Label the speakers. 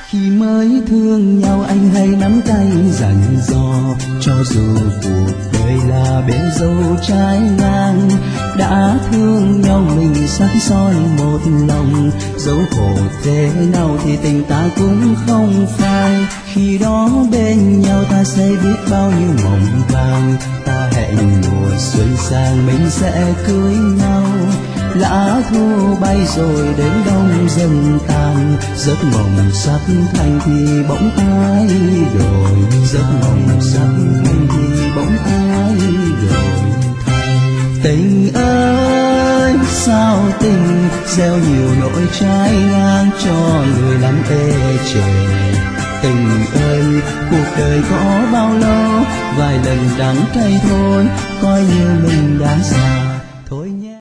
Speaker 1: Khi mới thương nhau anh hay nắm tay dặn dò, cho dù cuộc đời là bể dâu trái ngang. Đã thương nhau mình sắt son một lòng, dẫu khổ thế nào thì tình ta cũng không phai. Khi đó bên nhau ta sẽ biết bao nhiêu mộng vàng, ta hẹn mùa xuân sang mình sẽ cưới nhau. Lá thu bay rồi đến đông dần tàn, giấc mộng sắp thành thì bỗng ai đổi, giấc mộng sắp thành thì bỗng ai đổi thay. Tình ơi sao tình gieo nhiều nỗi trái ngang cho người lắm ê chề. Tình ơi cuộc đời có bao lâu, vài lần đắng cay thôi coi như mình đã già.